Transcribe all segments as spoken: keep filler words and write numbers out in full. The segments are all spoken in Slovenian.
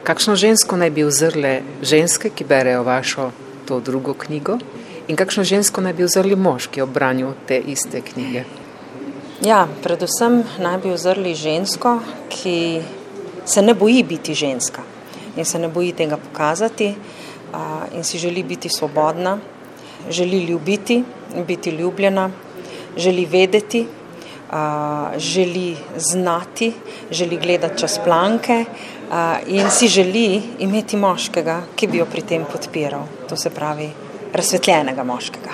Kakšno žensko naj bi vzrle ženske, ki berejo vašo to drugo knjigo? In kakšno žensko naj bi vzrli moški ob branju te iste knjige? Ja, predvsem naj bi vzrli žensko, ki se ne boji biti ženska in se ne boji tega pokazati in si želi biti svobodna, želi ljubiti, biti ljubljena, želi vedeti, želi znati, želi gledati čez planke in si želi imeti moškega, ki bi jo pri tem podpiral. To se pravi razsvetljenega moškega.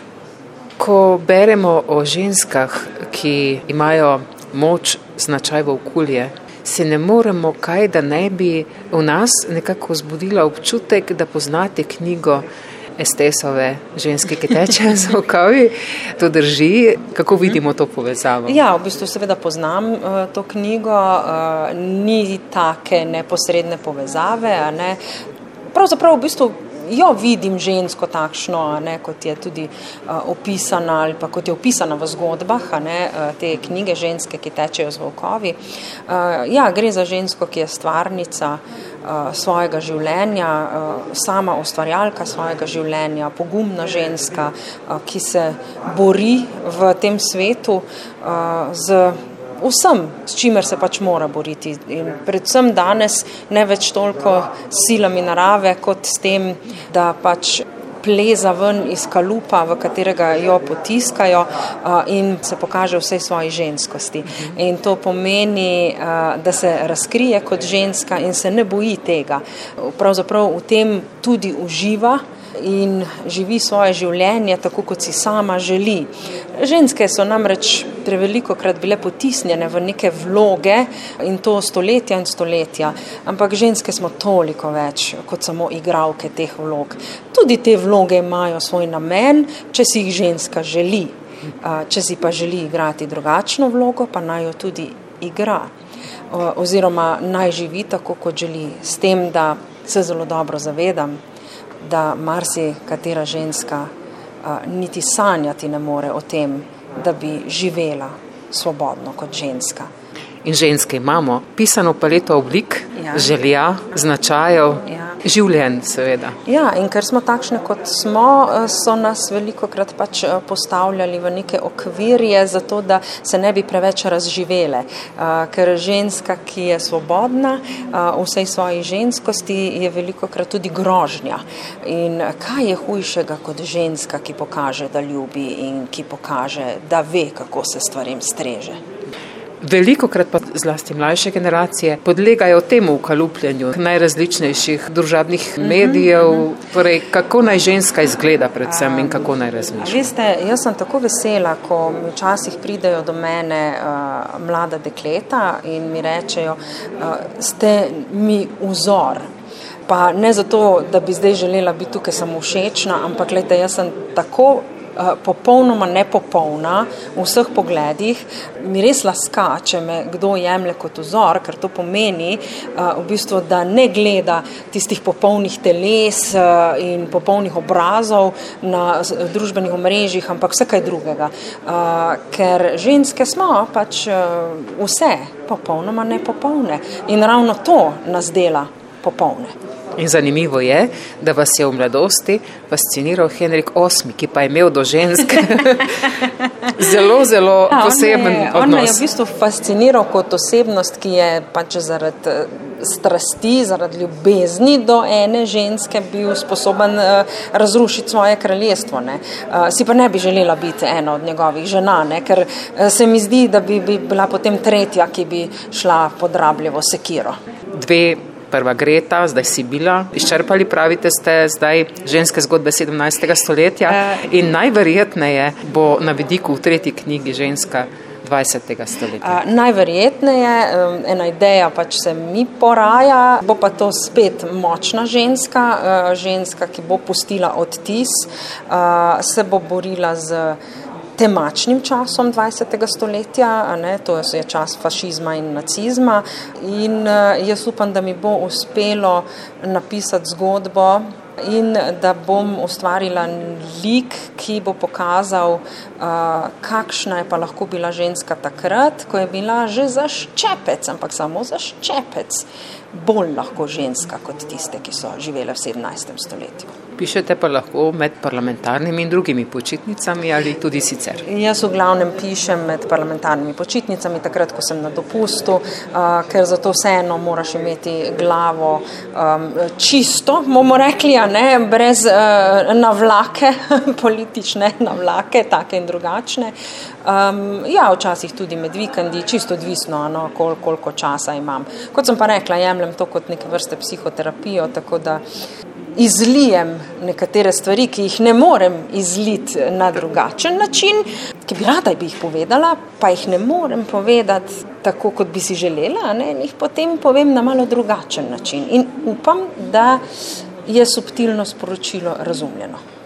Ko beremo o ženskah, ki imajo moč, značaj volkulje, se ne moremo kaj, da ne bi v nas nekako vzbudila občutek, da poznate knjigo Estesove Ženske, ki tečejo z volkovi. To drži. Kako vidimo to povezavo? Ja, v bistvu seveda poznam uh, to knjigo. Uh, ni take neposredne povezave, a ne. Pravzaprav v bistvu jo vidim žensko takšno, a ne, kot je tudi uh, opisana ali pa kot je opisana v zgodbah, a ne, uh, te knjige Ženske, ki tečejo z volkovi. Uh, ja, gre za žensko, ki je stvarnica uh, svojega življenja, uh, sama ustvarjalka svojega življenja, pogumna ženska, uh, ki se bori v tem svetu uh, z vsem, s čimer se pač mora boriti. In predvsem danes ne več toliko silami narave, kot s tem, da pač pleza ven iz kalupa, v katerega jo potiskajo in se pokaže vsej svoji ženskosti. In to pomeni, da se razkrije kot ženska in se ne boji tega. Pravzaprav v tem tudi uživa in živi svoje življenje tako, kot si sama želi. Ženske so namreč prevelikokrat bile potisnjene v neke vloge in to stoletja in stoletja, ampak ženske smo toliko več kot samo igralke teh vlog. Tudi te vloge imajo svoj namen, če si jih ženska želi. Če si pa želi igrati drugačno vlogo, pa naj jo tudi igra. Oziroma naj živi tako, kot želi. S tem, da se zelo dobro zavedam, da marsi katera ženska a, niti sanjati ne more o tem, da bi živela svobodno kot ženska. In ženske imamo pisano paleto oblik, ja. Želja, značajev, ja. Življenj seveda. Ja, in ker smo takšne, kot smo, so nas velikokrat pač postavljali v neke okvirje, zato da se ne bi preveč razživele. Ker ženska, ki je svobodna v vsej svoji ženskosti, je velikokrat tudi grožnja. In kaj je hujšega kot ženska, ki pokaže, da ljubi in ki pokaže, da ve, kako se stvarem streže? Velikokrat pa zlasti mlajše generacije podlegajo temu ukalupljenju najrazličnejših družabnih medijev, torej kako naj ženska izgleda predvsem in kako naj razmišlja. Veste, jaz sem tako vesela, ko mi včasih pridejo do mene uh, mlada dekleta in mi rečejo, uh, ste mi vzor. Pa ne zato, da bi zdaj želela biti tukaj samo všečna, ampak gledajte, jaz sem tako popolnoma nepopolna v vseh pogledih. Mi res laska, če me kdo jemlje kot vzor, ker to pomeni v bistvu, da ne gleda tistih popolnih teles in popolnih obrazov na družbenih omrežjih, ampak vse kaj drugega. Ker ženske smo pač vse popolnoma nepopolne in ravno to nas dela popolne. In zanimivo je, da vas je v mladosti fasciniral Henrik osmi, ki pa je imel do žensk zelo, zelo ja, poseben on je, odnos. On je v bistvu fasciniral kot osebnost, ki je pač zaradi strasti, zaradi ljubezni do ene ženske bil sposoben uh, razrušiti svoje kraljestvo. Ne? Uh, si pa ne bi želela biti ena od njegovih žena, ne? Ker uh, se mi zdi, da bi, bi bila potem tretja, ki bi šla pod rabljevo sekiro. Dve Prva Greta, zdaj Sibila. Izčrpali, pravite, ste zdaj ženske zgodbe sedemnajstega stoletja in najverjetneje bo na vidiku v tretji knjigi ženska dvajsetega stoletja. Najverjetneje, ena ideja pač se mi poraja, bo pa to spet močna ženska, ženska, ki bo pustila odtis, se bo borila z temačnim časom dvajsetega stoletja, a ne, to je čas fašizma in nacizma in jaz upam, da mi bo uspelo napisati zgodbo in da bom ustvarila lik, ki bo pokazal, uh, kakšna je pa lahko bila ženska takrat, ko je bila že za ščepec, ampak samo za ščepec, bolj lahko ženska kot tiste, ki so živele v sedemnajstem stoletju. Pišete pa lahko med parlamentarnimi in drugimi počitnicami ali tudi sicer? Jaz v glavnem pišem med parlamentarnimi počitnicami, takrat, ko sem na dopustu, uh, ker zato vseeno moraš imeti glavo um, čisto, bomo rekli, a ne, brez uh, navlake, politične navlake, take in drugačne. Um, ja, včasih tudi med vikendi, čisto odvisno, no, kol, koliko časa imam. Kot sem pa rekla, jemljem to kot neke vrste psihoterapijo, tako da izlijem nekatere stvari, ki jih ne morem izliti na drugačen način, ki bi rada bi jih povedala, pa jih ne morem povedati tako, kot bi si želela, ne, in jih potem povem na malo drugačen način. In upam, da je subtilno sporočilo razumljeno.